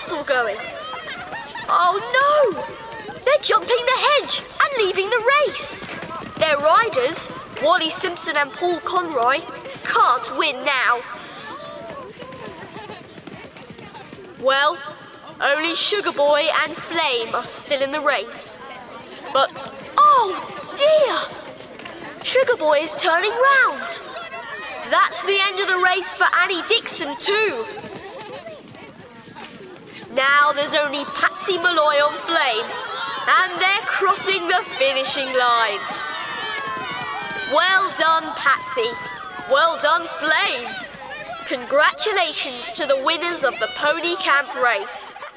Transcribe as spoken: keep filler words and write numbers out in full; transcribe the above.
hustle going. Oh no! They're jumping the hedge and leaving the race. Their riders, Wally Simpson and Paul Conroy, can't win now. Well, only Sugar Boy and Flame are still in the race. But, oh dear! Sugar Boy is turning round. That's the end of the race for Annie Dixon too. Now there's only Patsy Malloy on Flame, and they're crossing the finishing line. Well done, Patsy. Well done, Flame. Congratulations to the winners of the Pony Camp race.